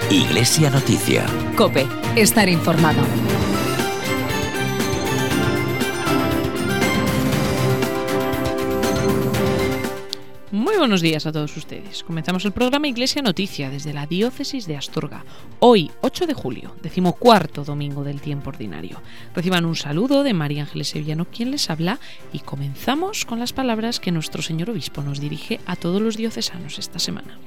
Iglesia Noticia. COPE. Estar informado. Muy buenos días a todos ustedes. Comenzamos el programa Iglesia Noticia desde la Diócesis de Astorga. Hoy, 8 de julio, 14º domingo del tiempo ordinario. Reciban un saludo de María Ángeles Sevillano, quien les habla, y comenzamos con las palabras que nuestro señor obispo nos dirige a todos los diocesanos esta semana.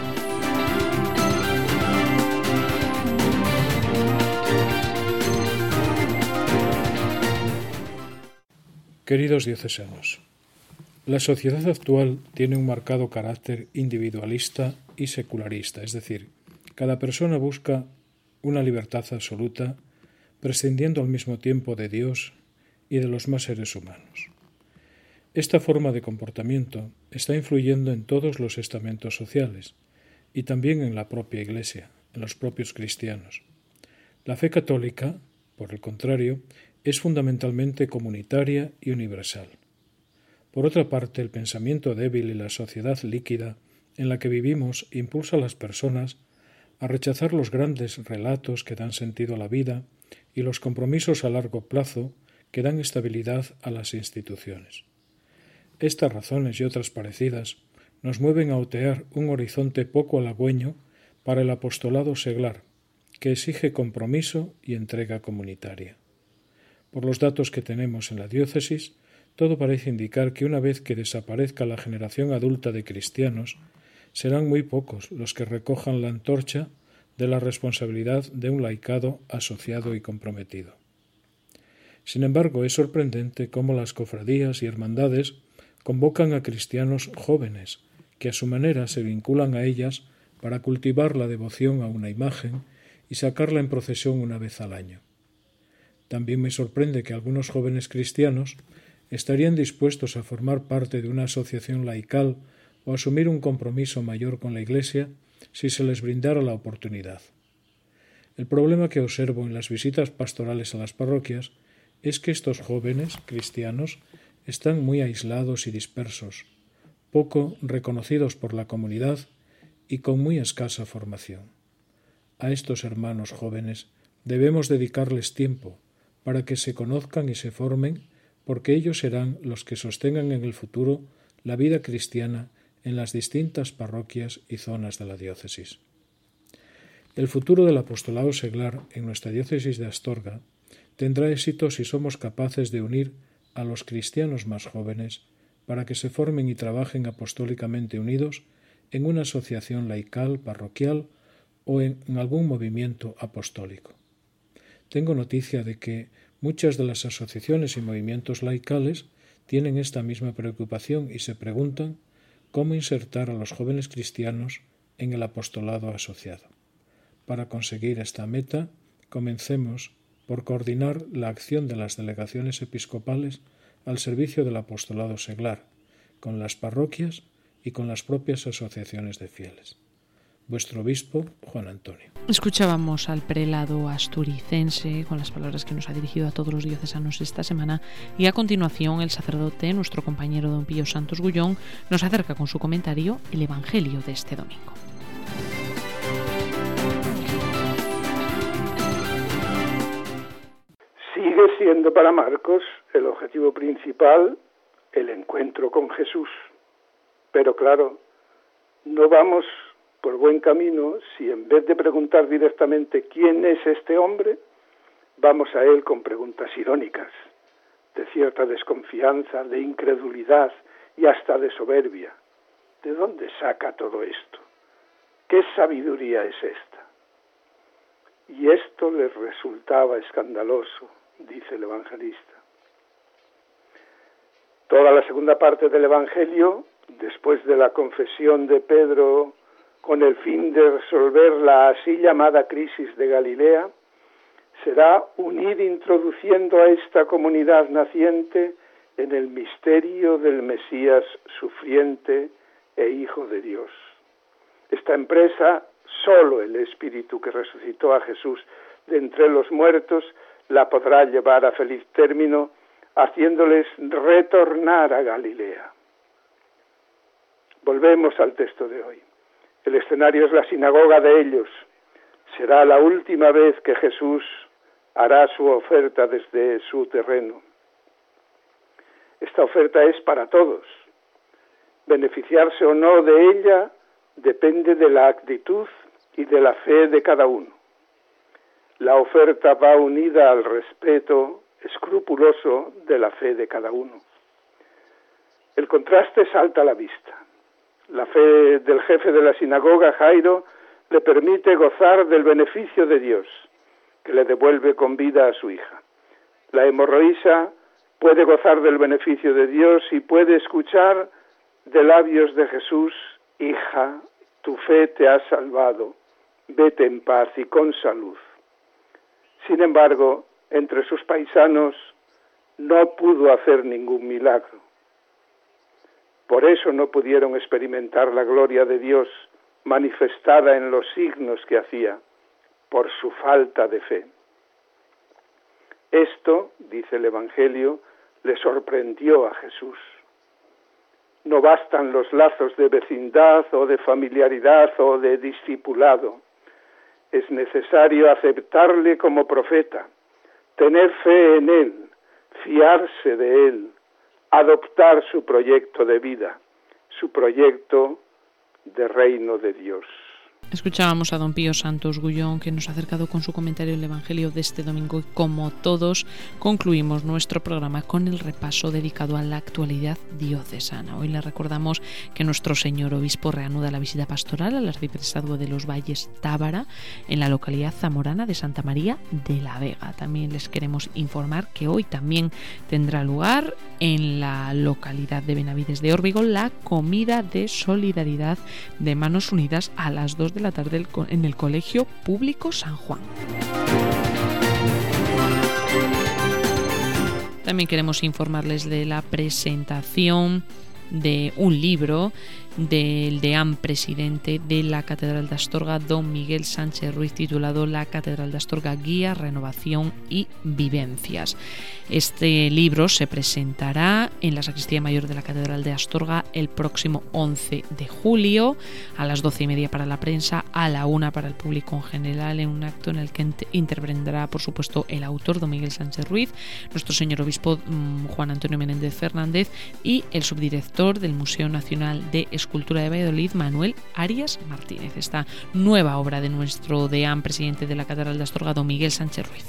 Queridos diocesanos, la sociedad actual tiene un marcado carácter individualista y secularista, es decir, cada persona busca una libertad absoluta, prescindiendo al mismo tiempo de Dios y de los más seres humanos. Esta forma de comportamiento está influyendo en todos los estamentos sociales y también en la propia Iglesia, en los propios cristianos. La fe católica, por el contrario, es fundamentalmente comunitaria y universal. Por otra parte, el pensamiento débil y la sociedad líquida en la que vivimos impulsa a las personas a rechazar los grandes relatos que dan sentido a la vida y los compromisos a largo plazo que dan estabilidad a las instituciones. Estas razones y otras parecidas nos mueven a otear un horizonte poco halagüeño para el apostolado seglar, que exige compromiso y entrega comunitaria. Por los datos que tenemos en la diócesis, todo parece indicar que una vez que desaparezca la generación adulta de cristianos, serán muy pocos los que recojan la antorcha de la responsabilidad de un laicado asociado y comprometido. Sin embargo, es sorprendente cómo las cofradías y hermandades convocan a cristianos jóvenes, que a su manera se vinculan a ellas para cultivar la devoción a una imagen y sacarla en procesión una vez al año. También me sorprende que algunos jóvenes cristianos estarían dispuestos a formar parte de una asociación laical o asumir un compromiso mayor con la Iglesia si se les brindara la oportunidad. El problema que observo en las visitas pastorales a las parroquias es que estos jóvenes cristianos están muy aislados y dispersos, poco reconocidos por la comunidad y con muy escasa formación. A estos hermanos jóvenes debemos dedicarles tiempo para que se conozcan y se formen, porque ellos serán los que sostengan en el futuro la vida cristiana en las distintas parroquias y zonas de la diócesis. El futuro del apostolado seglar en nuestra diócesis de Astorga tendrá éxito si somos capaces de unir a los cristianos más jóvenes para que se formen y trabajen apostólicamente unidos en una asociación laical, parroquial o en algún movimiento apostólico. Tengo noticia de que muchas de las asociaciones y movimientos laicales tienen esta misma preocupación y se preguntan cómo insertar a los jóvenes cristianos en el apostolado asociado. Para conseguir esta meta, comencemos por coordinar la acción de las delegaciones episcopales al servicio del apostolado seglar, con las parroquias y con las propias asociaciones de fieles. Vuestro obispo, Juan Antonio. Escuchábamos al prelado asturicense con las palabras que nos ha dirigido a todos los diocesanos esta semana, y a continuación el sacerdote, nuestro compañero don Pío Santos Gullón, nos acerca con su comentario el Evangelio de este domingo. Sigue siendo para Marcos el objetivo principal el encuentro con Jesús. Pero claro, no vamos por buen camino si en vez de preguntar directamente quién es este hombre, vamos a él con preguntas irónicas, de cierta desconfianza, de incredulidad y hasta de soberbia. ¿De dónde saca todo esto? ¿Qué sabiduría es esta? Y esto les resultaba escandaloso, dice el evangelista. Toda la segunda parte del Evangelio, después de la confesión de Pedro con el fin de resolver la así llamada crisis de Galilea, será unir introduciendo a esta comunidad naciente en el misterio del Mesías sufriente e Hijo de Dios. Esta empresa, solo el Espíritu que resucitó a Jesús de entre los muertos la podrá llevar a feliz término, haciéndoles retornar a Galilea. Volvemos al texto de hoy. El escenario es la sinagoga de ellos, Será la última vez que Jesús hará su oferta desde su terreno. Esta oferta es para todos. Beneficiarse o no de ella depende de la actitud y de la fe de cada uno. La oferta va unida al respeto escrupuloso de la fe de cada uno. El contraste salta a la vista. La fe del jefe de la sinagoga, Jairo, le permite gozar del beneficio de Dios, que le devuelve con vida a su hija. La hemorroísa puede gozar del beneficio de Dios y puede escuchar de labios de Jesús: hija, tu fe te ha salvado, vete en paz y con salud. Sin embargo, entre sus paisanos no pudo hacer ningún milagro. Por eso no pudieron experimentar la gloria de Dios manifestada en los signos que hacía, por su falta de fe. Esto, dice el Evangelio, le sorprendió a Jesús. No bastan los lazos de vecindad o de familiaridad o de discipulado. Es necesario aceptarle como profeta, tener fe en él, fiarse de él, adoptar su proyecto de vida, su proyecto de reino de Dios. Escuchábamos a don Pío Santos Gullón, que nos ha acercado con su comentario el Evangelio de este domingo, y como todos concluimos nuestro programa con el repaso dedicado a la actualidad diocesana. Hoy le recordamos que nuestro señor obispo reanuda la visita pastoral al arciprestazgo de los Valles Tábara, en la localidad zamorana de Santa María de la Vega. También les queremos informar que hoy también tendrá lugar en la localidad de Benavides de Órbigo la comida de solidaridad de Manos Unidas a las 2 de la tarde en el Colegio Público San Juan. También queremos informarles de la presentación de un libro del deán presidente de la Catedral de Astorga, don Miguel Sánchez Ruiz, titulado La Catedral de Astorga, Guía, Renovación y Vivencias. Este libro se presentará en la Sacristía Mayor de la Catedral de Astorga el próximo 11 de julio, a las 12:30 para la prensa, a la 1 para el público en general, en un acto en el que intervendrá, por supuesto, el autor, don Miguel Sánchez Ruiz, nuestro señor obispo Juan Antonio Menéndez Fernández y el subdirector del Museo Nacional de Escultura de Valladolid, Manuel Arias Martínez. Esta nueva obra de nuestro deán presidente de la Catedral de Astorga, don Miguel Sánchez Ruiz.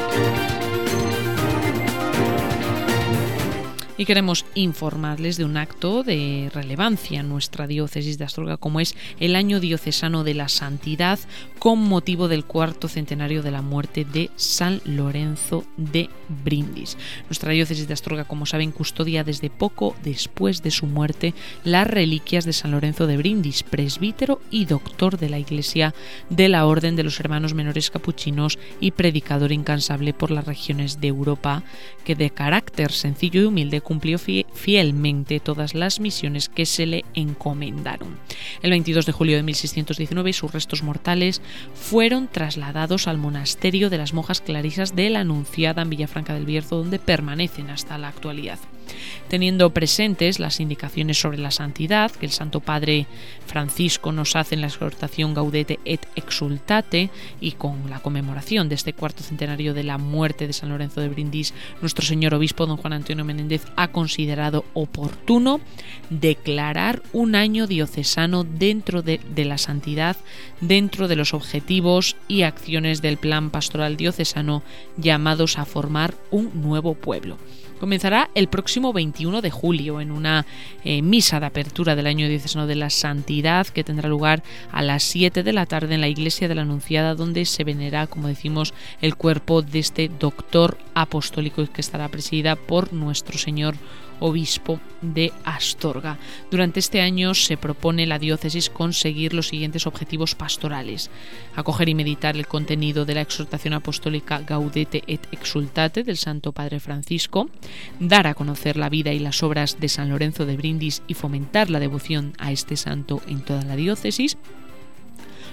Y queremos informarles de un acto de relevancia en nuestra diócesis de Astorga, como es el Año Diocesano de la Santidad, con motivo del 4º centenario de la muerte de San Lorenzo de Brindis. Nuestra diócesis de Astorga, como saben, custodia desde poco después de su muerte las reliquias de San Lorenzo de Brindis, presbítero y doctor de la Iglesia de la Orden de los Hermanos Menores Capuchinos y predicador incansable por las regiones de Europa, que de carácter sencillo y humilde cumplió fielmente todas las misiones que se le encomendaron. El 22 de julio de 1619 sus restos mortales fueron trasladados al monasterio de las monjas clarisas de la Anunciada en Villafranca del Bierzo, donde permanecen hasta la actualidad. Teniendo presentes las indicaciones sobre la santidad que el Santo Padre Francisco nos hace en la exhortación Gaudete et Exultate, y con la conmemoración de este 4º centenario de la muerte de San Lorenzo de Brindis, nuestro señor obispo don Juan Antonio Menéndez ha considerado oportuno declarar un año diocesano dentro de la santidad, dentro de los objetivos y acciones del plan pastoral diocesano, llamados a formar un nuevo pueblo. Comenzará el próximo 21 de julio en una misa de apertura del Año Diocesano de la Santidad, que tendrá lugar a las 7 de la tarde en la Iglesia de la Anunciada, donde se venerará, como decimos, el cuerpo de este doctor apostólico, que estará presidida por nuestro señor obispo de Astorga. Durante este año se propone la diócesis conseguir los siguientes objetivos pastorales: acoger y meditar el contenido de la exhortación apostólica Gaudete et Exultate del Santo Padre Francisco, dar a conocer la vida y las obras de San Lorenzo de Brindis y fomentar la devoción a este santo en toda la diócesis,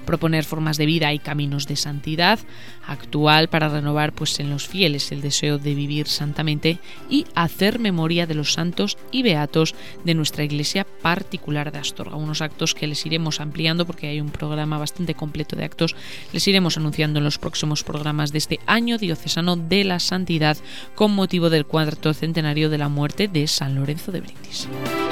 proponer formas de vida y caminos de santidad actual para renovar pues en los fieles el deseo de vivir santamente y hacer memoria de los santos y beatos de nuestra iglesia particular de Astorga. Unos actos que les iremos ampliando porque hay un programa bastante completo de actos, les iremos anunciando en los próximos programas de este año diocesano de la santidad con motivo del 4º centenario de la muerte de San Lorenzo de Brindis.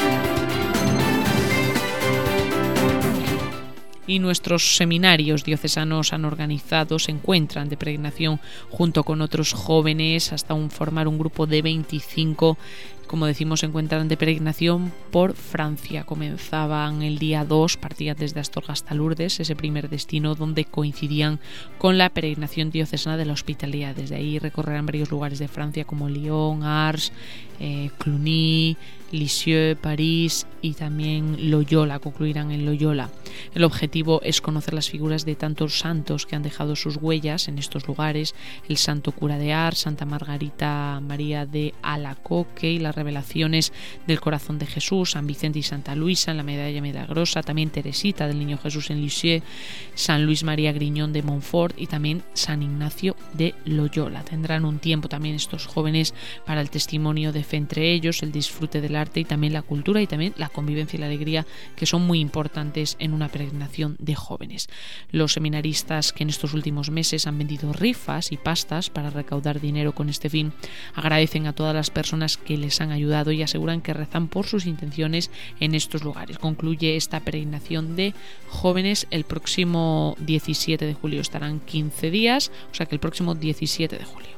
Y nuestros seminarios diocesanos han organizado, se encuentran de peregrinación junto con otros jóvenes hasta formar un grupo de 25. Como decimos, se encuentran de peregrinación por Francia. Comenzaban el día 2, partían desde Astorga hasta Lourdes, ese primer destino donde coincidían con la peregrinación diocesana de la Hospitalidad. Desde ahí recorrerán varios lugares de Francia como Lyon, Ars, Cluny, Lisieux, París y también Loyola, concluirán en Loyola. El objetivo es conocer las figuras de tantos santos que han dejado sus huellas en estos lugares: el santo cura de Ars, Santa Margarita María de Alacoque y las revelaciones del corazón de Jesús, San Vicente y Santa Luisa en la Medalla Milagrosa, también Teresita del Niño Jesús en Lisieux, San Luis María Griñón de Montfort y también San Ignacio de Loyola. Tendrán un tiempo también estos jóvenes para el testimonio de fe entre ellos, el disfrute del arte y también la cultura y también la convivencia y la alegría, que son muy importantes en una peregrinación de jóvenes. Los seminaristas que en estos últimos meses han vendido rifas y pastas para recaudar dinero con este fin agradecen a todas las personas que les han ayudado y aseguran que rezan por sus intenciones en estos lugares. Concluye esta peregrinación de jóvenes el próximo 17 de julio. Estarán 15 días, o sea que el próximo 17 de julio.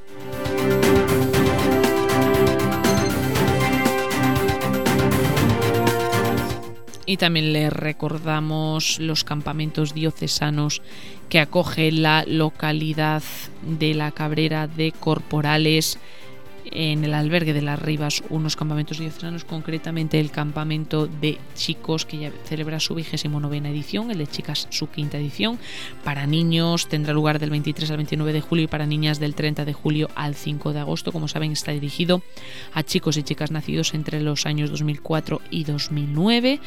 Y también les recordamos los campamentos diocesanos que acoge la localidad de La Cabrera de Corporales en el albergue de Las Rivas, unos campamentos diocesanos, concretamente el campamento de chicos que ya celebra su 29ª edición, el de chicas su 5ª edición. Para niños tendrá lugar del 23 al 29 de julio y para niñas del 30 de julio al 5 de agosto. Como saben, está dirigido a chicos y chicas nacidos entre los años 2004 y 2009.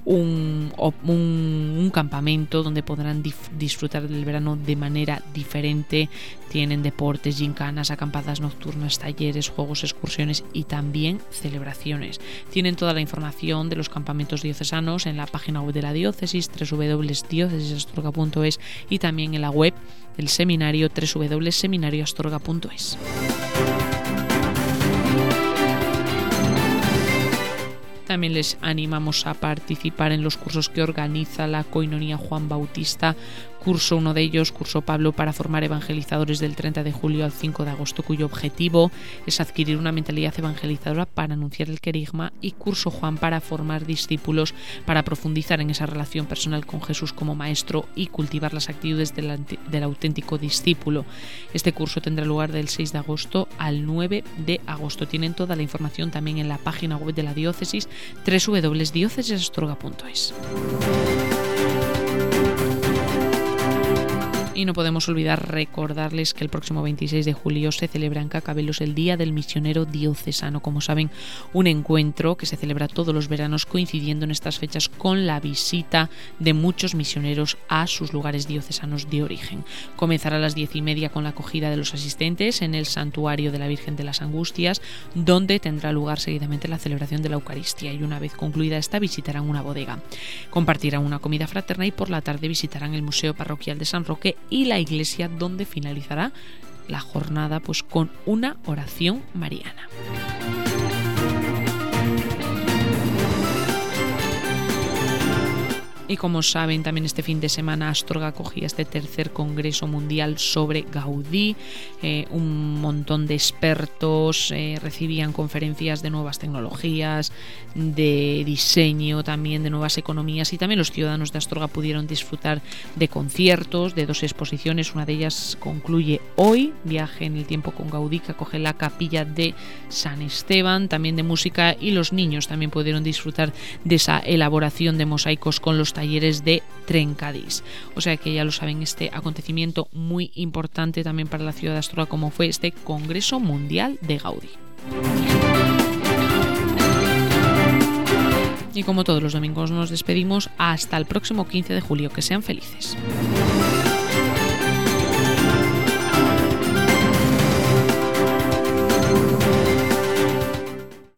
Un campamento donde podrán disfrutar del verano de manera diferente. Tienen deportes, gincanas, acampadas nocturnas, talleres, juegos, excursiones y también celebraciones. Tienen toda la información de los campamentos diocesanos en la página web de la diócesis, www.diocesisastorga.es, y también en la web del seminario, www.seminarioastorga.es. También les animamos a participar en los cursos que organiza la Coinonía Juan Bautista. Curso uno de ellos, curso Pablo para formar evangelizadores, del 30 de julio al 5 de agosto, cuyo objetivo es adquirir una mentalidad evangelizadora para anunciar el querigma, y curso Juan para formar discípulos, para profundizar en esa relación personal con Jesús como maestro y cultivar las actitudes del auténtico discípulo. Este curso tendrá lugar del 6 de agosto al 9 de agosto. Tienen toda la información también en la página web de la diócesis, www.diocesisastorga.es. Y no podemos olvidar recordarles que el próximo 26 de julio se celebra en Cacabelos el Día del Misionero Diocesano. Como saben, un encuentro que se celebra todos los veranos, coincidiendo en estas fechas con la visita de muchos misioneros a sus lugares diocesanos de origen. Comenzará a las 10:30 con la acogida de los asistentes en el Santuario de la Virgen de las Angustias, donde tendrá lugar seguidamente la celebración de la Eucaristía, y una vez concluida esta visitarán una bodega. Compartirán una comida fraterna y por la tarde visitarán el Museo Parroquial de San Roque y la iglesia, donde finalizará la jornada pues con una oración mariana. Y como saben, también este fin de semana Astorga acogía este tercer Congreso Mundial sobre Gaudí. Un montón de expertos recibían conferencias de nuevas tecnologías, de diseño, también de nuevas economías, y también los ciudadanos de Astorga pudieron disfrutar de conciertos, de 2 exposiciones. Una de ellas concluye hoy, Viaje en el tiempo con Gaudí, que acoge la capilla de San Esteban, también de música, y los niños también pudieron disfrutar de esa elaboración de mosaicos con los talleres de Trencadís. O sea que ya lo saben, este acontecimiento muy importante también para la ciudad de Astorga, como fue este Congreso Mundial de Gaudí. Y Y como todos los domingos nos despedimos hasta el próximo 15 de julio. Que sean felices.